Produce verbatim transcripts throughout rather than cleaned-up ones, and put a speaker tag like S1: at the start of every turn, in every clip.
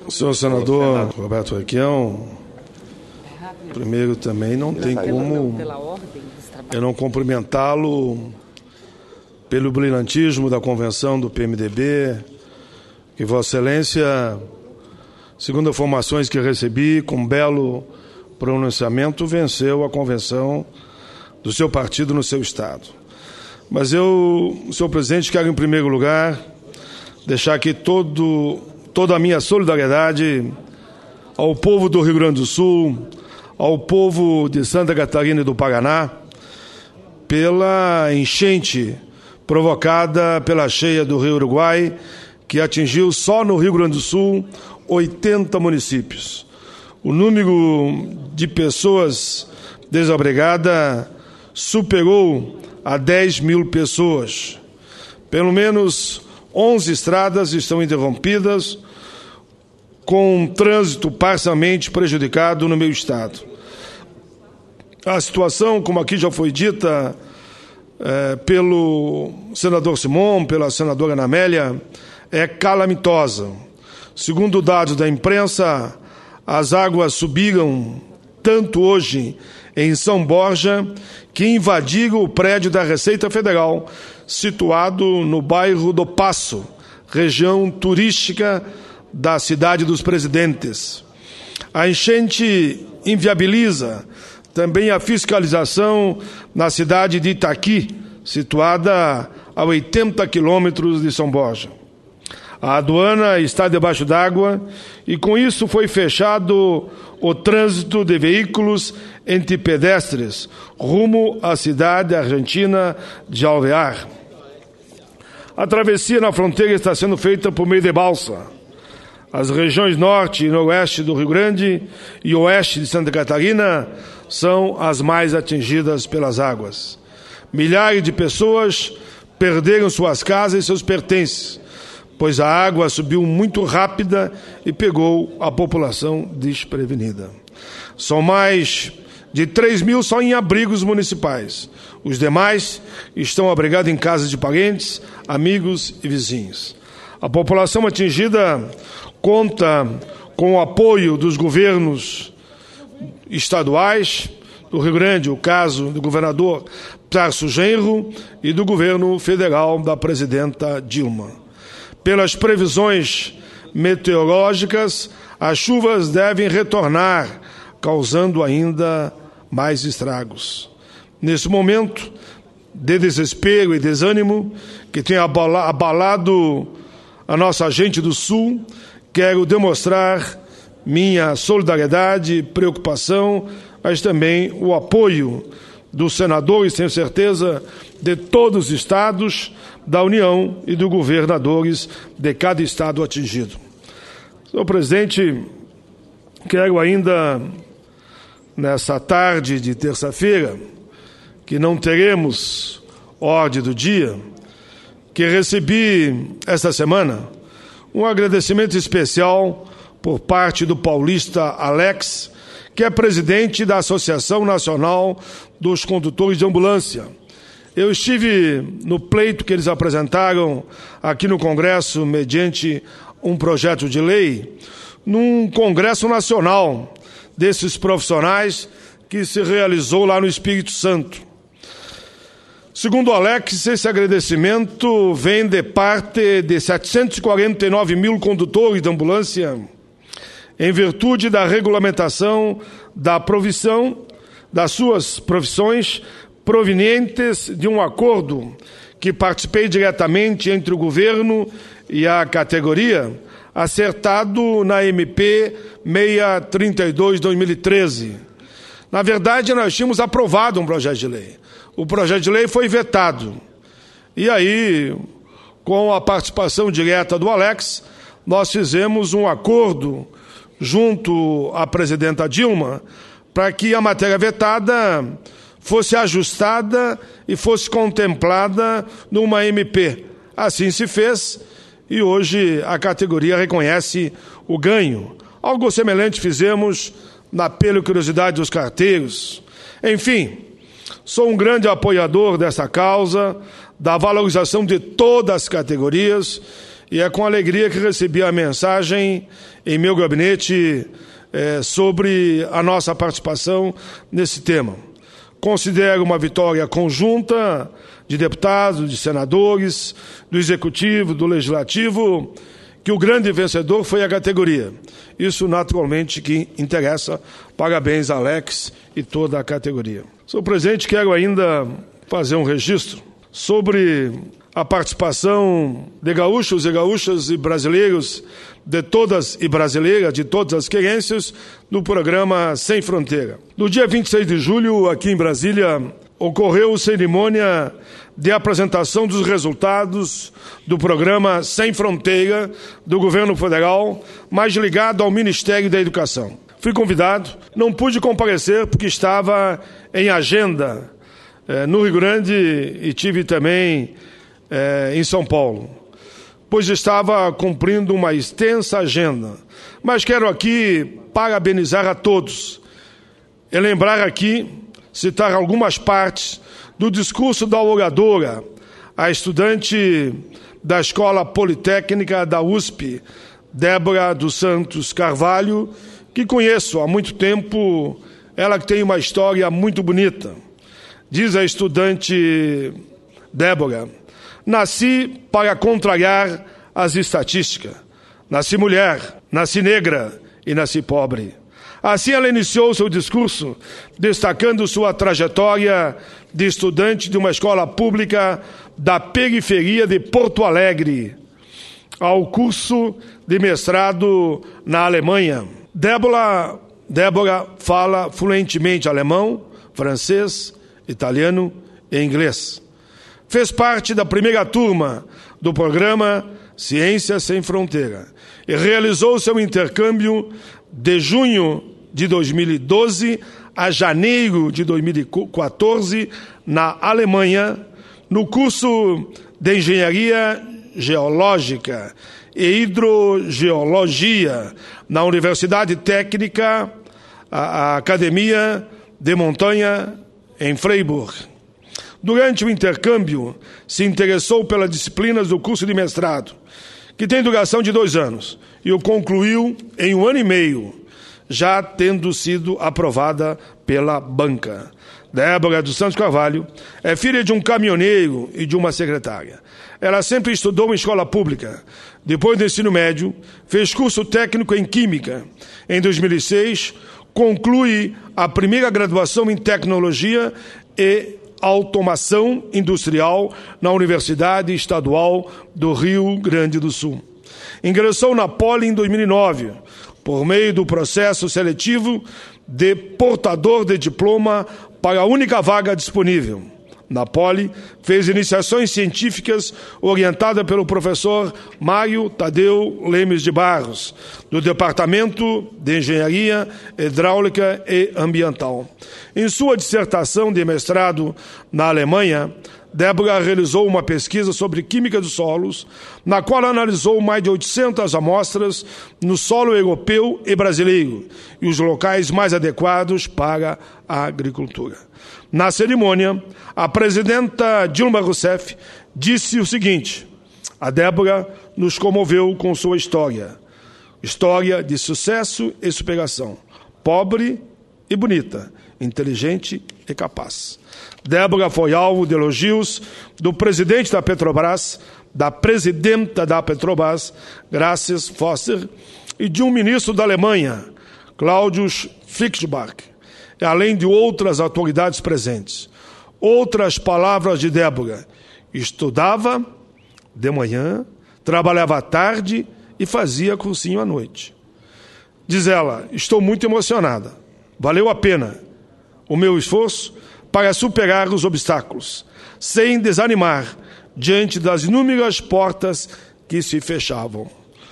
S1: Senhor senador Roberto Requião, primeiro também não tem como eu não cumprimentá-lo pelo brilhantismo da convenção do P M D B, que Vossa Excelência, segundo informações que recebi, com um belo pronunciamento, venceu a convenção do seu partido no seu estado. Mas eu, senhor presidente, quero em primeiro lugar deixar aqui todo, toda a minha solidariedade ao povo do Rio Grande do Sul, ao povo de Santa Catarina e do Paraná, pela enchente provocada pela cheia do Rio Uruguai, que atingiu só no Rio Grande do Sul oitenta municípios. O número de pessoas desabrigadas superou a dez mil pessoas. Pelo menos onze estradas estão interrompidas, com um trânsito parcialmente prejudicado no meu estado. A situação, como aqui já foi dita é, pelo senador Simon, pela senadora Ana Amélia, é calamitosa. Segundo dados da imprensa, as águas subiram tanto hoje em São Borja que invadiram o prédio da Receita Federal, situado no bairro do Passo, região turística da cidade dos Presidentes. A enchente inviabiliza também a fiscalização na cidade de Itaqui, situada a oitenta quilômetros de São Borja. A aduana está debaixo d'água e, com isso, foi fechado o trânsito de veículos entre pedestres rumo à cidade argentina de Alvear. A travessia na fronteira está sendo feita por meio de balsa. As regiões norte e noroeste do Rio Grande e oeste de Santa Catarina são as mais atingidas pelas águas. Milhares de pessoas perderam suas casas e seus pertences, pois a água subiu muito rápida e pegou a população desprevenida. São mais de três mil só em abrigos municipais. Os demais estão abrigados em casas de parentes, amigos e vizinhos. A população atingida conta com o apoio dos governos estaduais do Rio Grande, o caso do governador Tarso Genro, e do governo federal da presidenta Dilma. Pelas previsões meteorológicas, as chuvas devem retornar, causando ainda mais estragos. Nesse momento de desespero e desânimo que tem abalado a nossa gente do Sul, quero demonstrar minha solidariedade e preocupação, mas também o apoio dos senadores, tenho certeza, de todos os estados da União e dos governadores de cada estado atingido. Senhor presidente, quero ainda, nessa tarde de terça-feira, que não teremos ordem do dia, que recebi esta semana um agradecimento especial por parte do paulista Alex, que é presidente da Associação Nacional dos Condutores de Ambulância. Eu estive no pleito que eles apresentaram aqui no Congresso, mediante um projeto de lei, num Congresso Nacional desses profissionais que se realizou lá no Espírito Santo. Segundo o Alex, esse agradecimento vem de parte de setecentos e quarenta e nove mil condutores de ambulância, em virtude da regulamentação da provisão das suas profissões provenientes de um acordo que participei diretamente entre o governo e a categoria, acertado na M P seiscentos e trinta e dois de dois mil e treze. Na verdade, nós tínhamos aprovado um projeto de lei. O projeto de lei foi vetado. E aí, com a participação direta do Alex, nós fizemos um acordo junto à presidenta Dilma para que a matéria vetada fosse ajustada e fosse contemplada numa M P. Assim se fez e hoje a categoria reconhece o ganho. Algo semelhante fizemos na periculosidade dos carteiros. Enfim, sou um grande apoiador dessa causa, da valorização de todas as categorias, e é com alegria que recebi a mensagem em meu gabinete é, sobre a nossa participação nesse tema. Considero uma vitória conjunta de deputados, de senadores, do Executivo, do Legislativo, que o grande vencedor foi a categoria. Isso, naturalmente, que interessa. Parabéns, Alex, e toda a categoria. Senhor presidente, quero ainda fazer um registro sobre a participação de gaúchos e gaúchas e brasileiros, de todas e brasileiras, de todas as querências, no programa Sem Fronteira. No dia vinte e seis de julho, aqui em Brasília, ocorreu a cerimônia de apresentação dos resultados do programa Sem Fronteira do governo federal, mais ligado ao Ministério da Educação. Fui convidado, não pude comparecer porque estava em agenda eh, no Rio Grande e tive também eh, em São Paulo, pois estava cumprindo uma extensa agenda. Mas quero aqui parabenizar a todos e lembrar aqui, citar algumas partes do discurso da oradora, a estudante da Escola Politécnica da U S P, Débora dos Santos Carvalho, que conheço há muito tempo, ela que tem uma história muito bonita. Diz a estudante Débora: nasci para contrariar as estatísticas. Nasci mulher, nasci negra e nasci pobre. Assim ela iniciou seu discurso, destacando sua trajetória de estudante de uma escola pública da periferia de Porto Alegre, ao curso de mestrado na Alemanha. Débora, Débora fala fluentemente alemão, francês, italiano e inglês. Fez parte da primeira turma do programa Ciência Sem Fronteira e realizou seu intercâmbio de junho de dois mil e doze a janeiro de dois mil e quatorze na Alemanha, no curso de Engenharia Geológica e Hidrogeologia na Universidade Técnica, a, a Academia de Montanha, em Freiburg. Durante o intercâmbio, se interessou pelas disciplinas do curso de mestrado, que tem duração de dois anos, e o concluiu em um ano e meio, já tendo sido aprovada pela banca. Débora dos Santos Carvalho é filha de um caminhoneiro e de uma secretária. Ela sempre estudou em escola pública. Depois do ensino médio, fez curso técnico em Química. Em dois mil e seis, conclui a primeira graduação em Tecnologia e Automação Industrial na Universidade Estadual do Rio Grande do Sul. Ingressou na Poli em dois mil e nove, por meio do processo seletivo de portador de diploma para a única vaga disponível. Na Poli, fez iniciações científicas orientada pelo professor Mário Tadeu Lemes de Barros, do Departamento de Engenharia Hidráulica e Ambiental. Em sua dissertação de mestrado na Alemanha, Débora realizou uma pesquisa sobre química dos solos, na qual analisou mais de oitocentas amostras no solo europeu e brasileiro e os locais mais adequados para a agricultura. Na cerimônia, a presidenta Dilma Rousseff disse o seguinte: a Débora nos comoveu com sua história, história de sucesso e superação, pobre e bonita, inteligente e capaz. Débora foi alvo de elogios do presidente da Petrobras, da presidenta da Petrobras, Gracias Foster, e de um ministro da Alemanha, Claudius Fischbach, além de outras autoridades presentes. Outras palavras de Débora: estudava de manhã, trabalhava à tarde e fazia cursinho à noite. Diz ela: estou muito emocionada. Valeu a pena o meu esforço para superar os obstáculos, sem desanimar diante das inúmeras portas que se fechavam.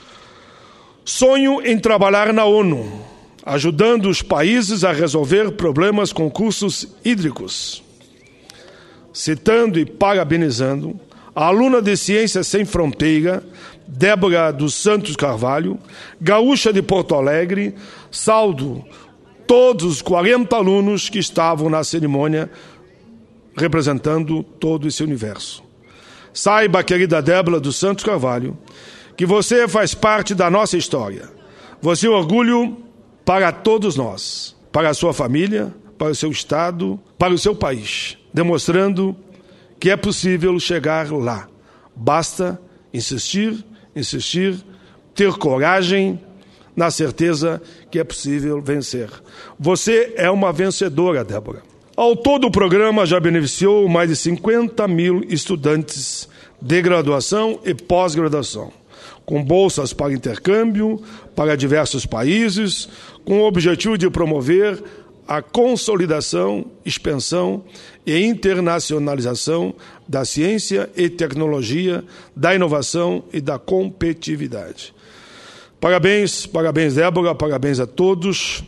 S1: Sonho em trabalhar na ONU, ajudando os países a resolver problemas com recursos hídricos. Citando e parabenizando a aluna de Ciência Sem Fronteira, Débora dos Santos Carvalho, gaúcha de Porto Alegre, saldo todos os quarenta alunos que estavam na cerimônia, representando todo esse universo. Saiba, querida Débora dos Santos Carvalho, que você faz parte da nossa história. Você é orgulho para todos nós, para a sua família, para o seu estado, para o seu país, demonstrando que é possível chegar lá. Basta insistir, insistir, ter coragem, na certeza que é possível vencer. Você é uma vencedora, Débora. Ao todo, o programa já beneficiou mais de cinquenta mil estudantes de graduação e pós-graduação, com bolsas para intercâmbio para diversos países, com o objetivo de promover a consolidação, expansão e internacionalização da ciência e tecnologia, da inovação e da competitividade. Parabéns, parabéns, Débora, parabéns a todos.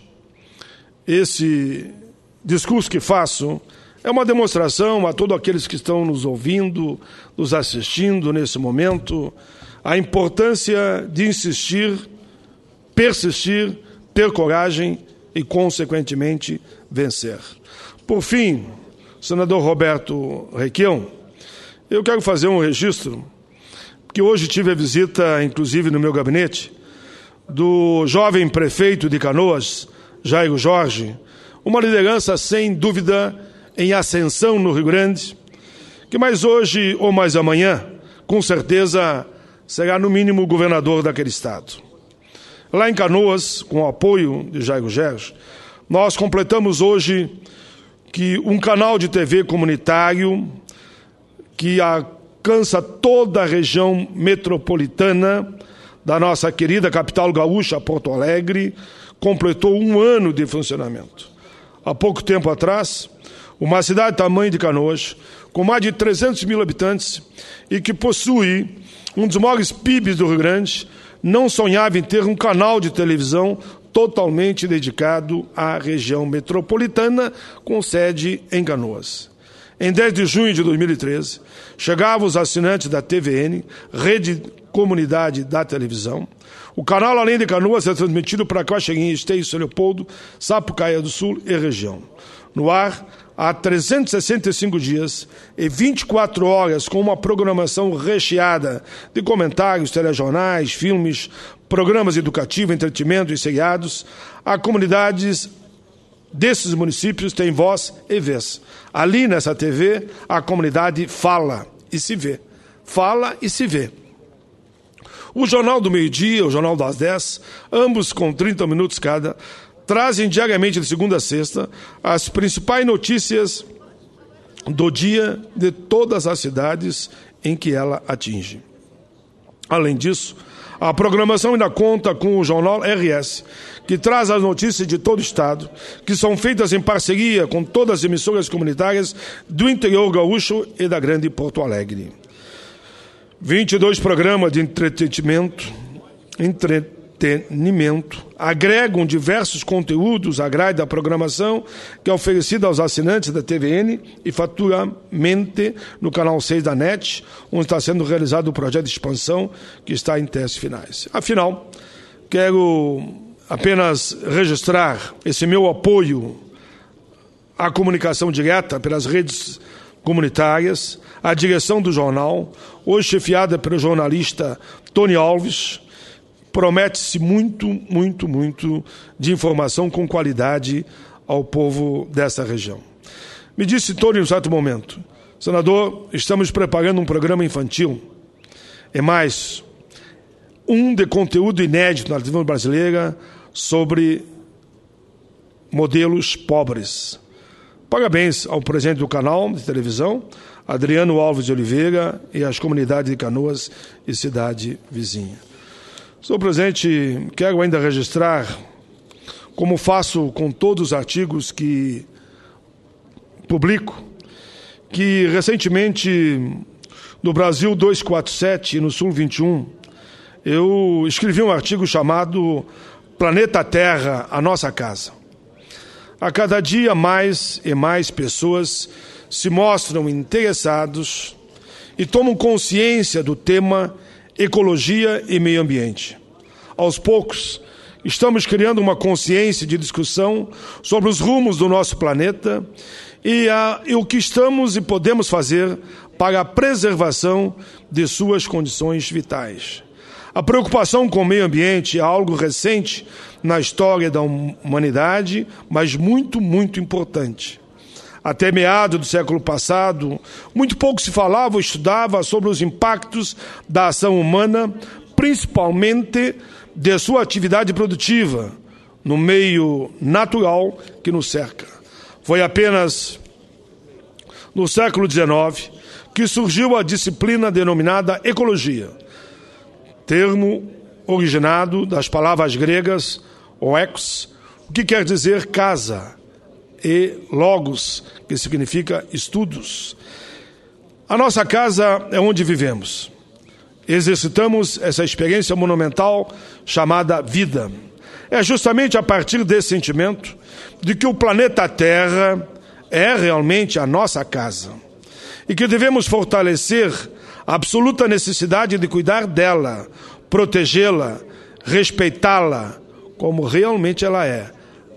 S1: Esse discurso que faço é uma demonstração a todos aqueles que estão nos ouvindo, nos assistindo nesse momento, a importância de insistir, persistir, ter coragem e, consequentemente, vencer. Por fim, senador Roberto Requião, eu quero fazer um registro, que hoje tive a visita, inclusive no meu gabinete, do jovem prefeito de Canoas, Jairo Jorge, uma liderança sem dúvida em ascensão no Rio Grande, que mais hoje ou mais amanhã, com certeza, será no mínimo governador daquele estado. Lá em Canoas, com o apoio de Jairo Jorge, nós completamos hoje que um canal de T V comunitário que alcança toda a região metropolitana da nossa querida capital gaúcha, Porto Alegre, completou um ano de funcionamento. Há pouco tempo atrás, uma cidade tamanho de Canoas, com mais de trezentos mil habitantes e que possui um dos maiores P I Bs do Rio Grande, não sonhava em ter um canal de televisão totalmente dedicado à região metropolitana, com sede em Canoas. Em dez de junho de dois mil e treze, chegavam os assinantes da T V N, Rede Comunidade da Televisão. O canal, além de Canoas, é transmitido para Coxinha, Esteio, São Leopoldo, Sapucaia do Sul e região. No ar, há trezentos e sessenta e cinco dias e vinte e quatro horas, com uma programação recheada de comentários, telejornais, filmes, programas educativos, entretenimento e seriados, a comunidades desses municípios têm voz e vez. Ali nessa T V, a comunidade fala e se vê. Fala e se vê. O Jornal do Meio-Dia, o Jornal das dez, ambos com trinta minutos cada, trazem diariamente de segunda a sexta as principais notícias do dia de todas as cidades em que ela atinge. Além disso, a programação ainda conta com o Jornal R S, que traz as notícias de todo o estado, que são feitas em parceria com todas as emissoras comunitárias do interior gaúcho e da grande Porto Alegre. vinte e dois programas de entretenimento, entretenimento agregam diversos conteúdos à grade da programação que é oferecida aos assinantes da T V N e futuramente no canal seis da N E T, onde está sendo realizado o projeto de expansão que está em testes finais. Afinal, quero apenas registrar esse meu apoio à comunicação direta pelas redes comunitárias, a direção do jornal, hoje chefiada pelo jornalista Tony Alves, promete-se muito, muito, muito de informação com qualidade ao povo dessa região. Me disse Tony em um certo momento, senador, estamos preparando um programa infantil, e mais, um de conteúdo inédito na televisão brasileira sobre modelos pobres. Parabéns ao presidente do canal de televisão, Adriano Alves de Oliveira, e às comunidades de Canoas e cidade vizinha. Senhor presidente, quero ainda registrar, como faço com todos os artigos que publico, que recentemente no Brasil duzentos e quarenta e sete e no Sul vinte e um, eu escrevi um artigo chamado Planeta Terra, a Nossa Casa. A cada dia mais e mais pessoas se mostram interessados e tomam consciência do tema ecologia e meio ambiente. Aos poucos, estamos criando uma consciência de discussão sobre os rumos do nosso planeta e, a, e o que estamos e podemos fazer para a preservação de suas condições vitais. A preocupação com o meio ambiente é algo recente na história da humanidade, mas muito, muito importante. Até meados do século passado, muito pouco se falava ou estudava sobre os impactos da ação humana, principalmente de sua atividade produtiva, no meio natural que nos cerca. Foi apenas no século dezenove que surgiu a disciplina denominada ecologia, termo originado das palavras gregas oikos, o que quer dizer casa, e logos, que significa estudos. A nossa casa é onde vivemos. Exercitamos essa experiência monumental chamada vida. É justamente a partir desse sentimento de que o planeta Terra é realmente a nossa casa e que devemos fortalecer a absoluta necessidade de cuidar dela, protegê-la, respeitá-la como realmente ela é,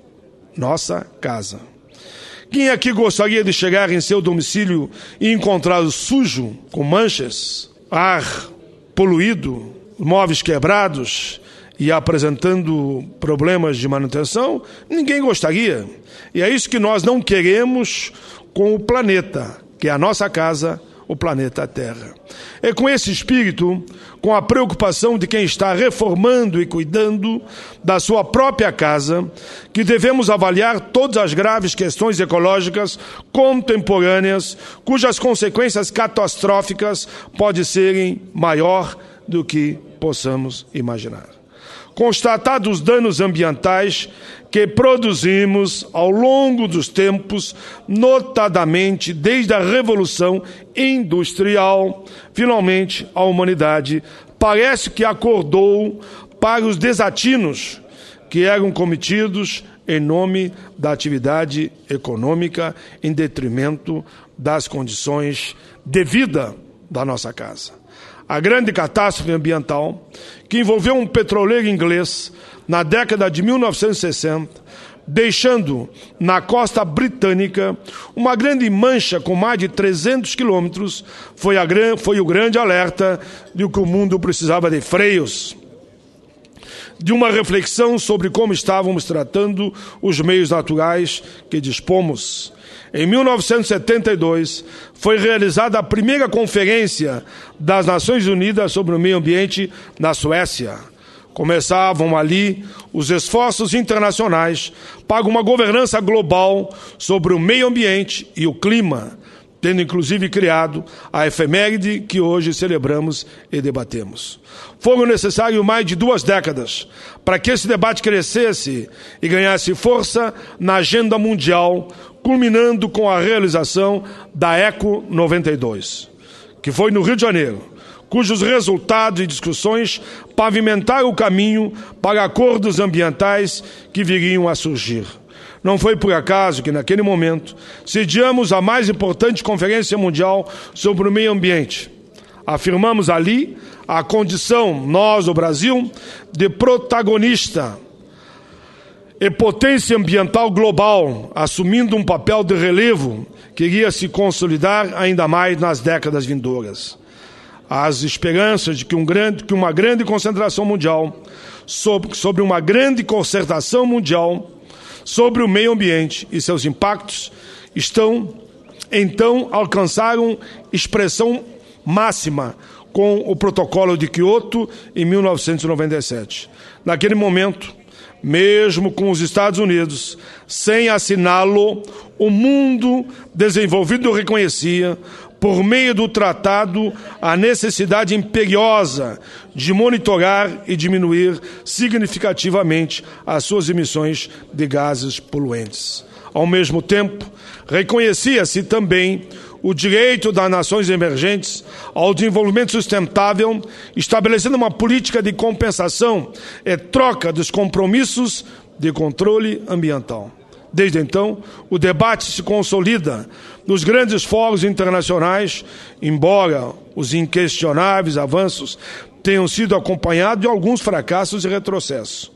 S1: nossa casa. Quem aqui gostaria de chegar em seu domicílio e encontrá-lo sujo, com manchas, ar poluído, móveis quebrados e apresentando problemas de manutenção? Ninguém gostaria. E é isso que nós não queremos com o planeta, que é a nossa casa, o planeta Terra. É com esse espírito, com a preocupação de quem está reformando e cuidando da sua própria casa, que devemos avaliar todas as graves questões ecológicas contemporâneas, cujas consequências catastróficas podem serem maior do que possamos imaginar. Constatados os danos ambientais que produzimos ao longo dos tempos, notadamente desde a Revolução Industrial, finalmente a humanidade parece que acordou para os desatinos que eram cometidos em nome da atividade econômica em detrimento das condições de vida da nossa casa. A grande catástrofe ambiental, que envolveu um petroleiro inglês na década de mil novecentos e sessenta, deixando na costa britânica uma grande mancha com mais de trezentos quilômetros, foi, a, foi o grande alerta de que o mundo precisava de freios, de uma reflexão sobre como estávamos tratando os meios naturais que dispomos. Em mil novecentos e setenta e dois, foi realizada a primeira conferência das Nações Unidas sobre o meio ambiente na Suécia. Começavam ali os esforços internacionais para uma governança global sobre o meio ambiente e o clima, tendo inclusive criado a efeméride que hoje celebramos e debatemos. Foram necessárias mais de duas décadas para que esse debate crescesse e ganhasse força na agenda mundial, culminando com a realização da Eco noventa e dois, que foi no Rio de Janeiro, cujos resultados e discussões pavimentaram o caminho para acordos ambientais que viriam a surgir. Não foi por acaso que, naquele momento, sediamos a mais importante conferência mundial sobre o meio ambiente. Afirmamos ali a condição, nós, o Brasil, de protagonista e potência ambiental global, assumindo um papel de relevo que iria se consolidar ainda mais nas décadas vindouras. As esperanças de que, um grande, que uma grande concentração mundial, sobre, sobre uma grande concertação mundial, sobre o meio ambiente e seus impactos, estão, então, alcançaram expressão máxima com o Protocolo de Kyoto em mil novecentos e noventa e sete. Naquele momento, mesmo com os Estados Unidos, sem assiná-lo, o mundo desenvolvido reconhecia, por meio do tratado, a necessidade imperiosa de monitorar e diminuir significativamente as suas emissões de gases poluentes. Ao mesmo tempo, reconhecia-se também o direito das nações emergentes ao desenvolvimento sustentável, estabelecendo uma política de compensação e troca dos compromissos de controle ambiental. Desde então, o debate se consolida nos grandes fóruns internacionais, embora os inquestionáveis avanços tenham sido acompanhados de alguns fracassos e retrocessos.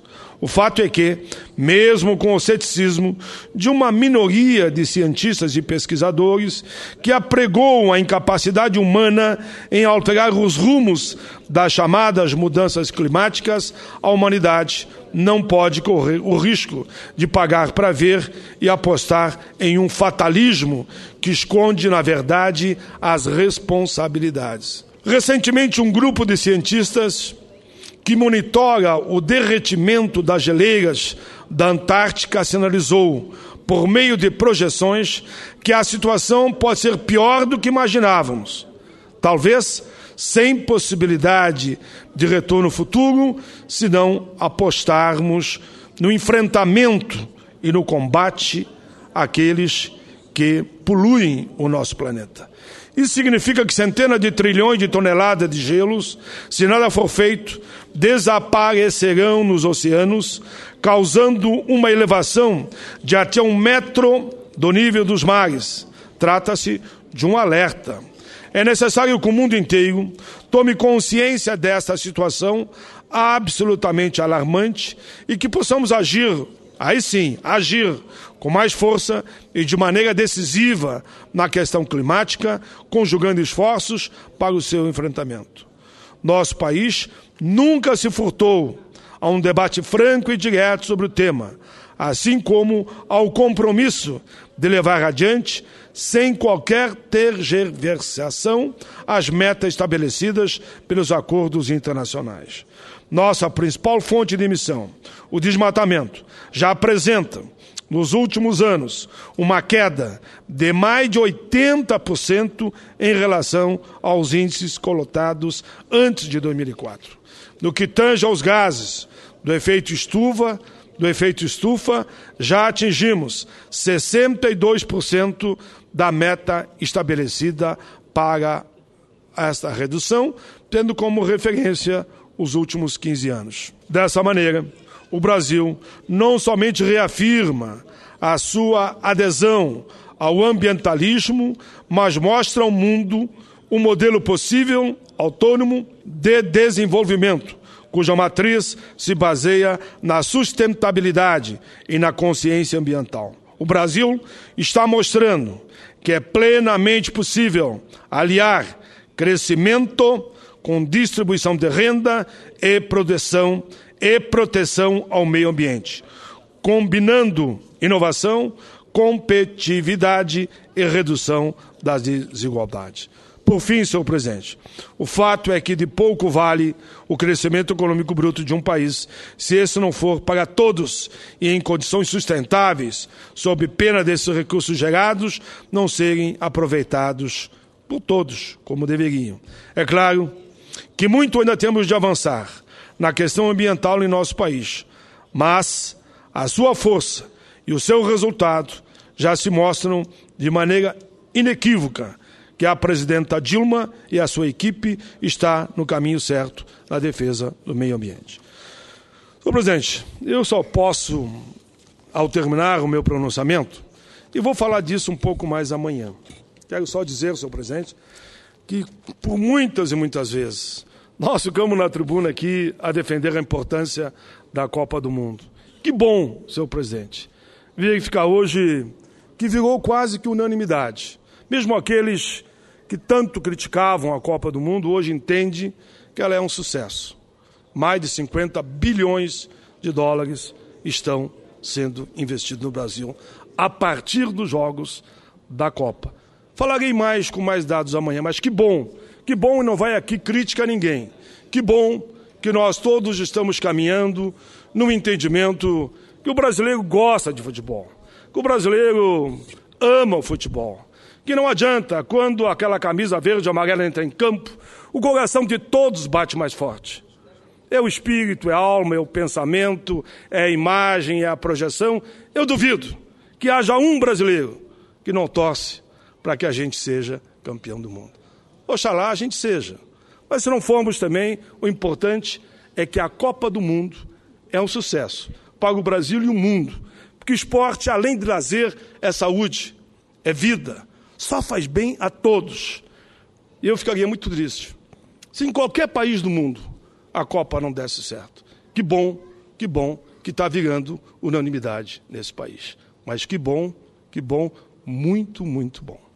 S1: O fato é que, mesmo com o ceticismo de uma minoria de cientistas e pesquisadores que apregoam a incapacidade humana em alterar os rumos das chamadas mudanças climáticas, a humanidade não pode correr o risco de pagar para ver e apostar em um fatalismo que esconde, na verdade, as responsabilidades. Recentemente, um grupo de cientistas que monitora o derretimento das geleiras da Antártica sinalizou, por meio de projeções, que a situação pode ser pior do que imaginávamos. Talvez sem possibilidade de retorno futuro, se não apostarmos no enfrentamento e no combate àqueles que poluem o nosso planeta. Isso significa que centenas de trilhões de toneladas de gelos, se nada for feito, desaparecerão nos oceanos, causando uma elevação de até um metro do nível dos mares. Trata-se de um alerta. É necessário que o mundo inteiro tome consciência desta situação absolutamente alarmante e que possamos agir, aí sim, agir com mais força e de maneira decisiva na questão climática, conjugando esforços para o seu enfrentamento. Nosso país nunca se furtou a um debate franco e direto sobre o tema, assim como ao compromisso de levar adiante, sem qualquer tergiversação, as metas estabelecidas pelos acordos internacionais. Nossa principal fonte de emissão, o desmatamento, já apresenta, nos últimos anos, uma queda de mais de oitenta por cento em relação aos índices colocados antes de dois mil e quatro. No que tange aos gases do efeito estufa, do efeito estufa, já atingimos sessenta e dois por cento da meta estabelecida para esta redução, tendo como referência os últimos quinze anos. Dessa maneira, o Brasil não somente reafirma a sua adesão ao ambientalismo, mas mostra ao mundo um modelo possível, autônomo, de desenvolvimento, cuja matriz se baseia na sustentabilidade e na consciência ambiental. O Brasil está mostrando que é plenamente possível aliar crescimento com distribuição de renda e proteção, e proteção ao meio ambiente, combinando inovação, competitividade e redução das desigualdades. Por fim, senhor presidente, o fato é que de pouco vale o crescimento econômico bruto de um país se esse não for para todos e em condições sustentáveis, sob pena desses recursos gerados não serem aproveitados por todos, como deveriam. É claro que muito ainda temos de avançar na questão ambiental em nosso país, mas a sua força e o seu resultado já se mostram de maneira inequívoca que a presidenta Dilma e a sua equipe está no caminho certo na defesa do meio ambiente. Senhor presidente, eu só posso, ao terminar o meu pronunciamento, e vou falar disso um pouco mais amanhã. Quero só dizer, senhor presidente, que por muitas e muitas vezes nós ficamos na tribuna aqui a defender a importância da Copa do Mundo. Que bom, senhor presidente, verificar hoje que virou quase que unanimidade. Mesmo aqueles que tanto criticavam a Copa do Mundo, hoje entendem que ela é um sucesso. Mais de cinquenta bilhões de dólares estão sendo investidos no Brasil a partir dos jogos da Copa. Falarei mais com mais dados amanhã, mas que bom, que bom, e não vai aqui crítica a ninguém. Que bom que nós todos estamos caminhando num entendimento que o brasileiro gosta de futebol, que o brasileiro ama o futebol, que não adianta, quando aquela camisa verde e amarela entra em campo, o coração de todos bate mais forte. É o espírito, é a alma, é o pensamento, é a imagem, é a projeção. Eu duvido que haja um brasileiro que não torce para que a gente seja campeão do mundo. Oxalá a gente seja. Mas se não formos também, o importante é que a Copa do Mundo é um sucesso para o Brasil e o mundo. Porque o esporte, além de lazer, é saúde, é vida. Só faz bem a todos. E eu ficaria muito triste se em qualquer país do mundo a Copa não desse certo. Que bom, que bom que está virando unanimidade nesse país. Mas que bom, que bom, muito, muito bom.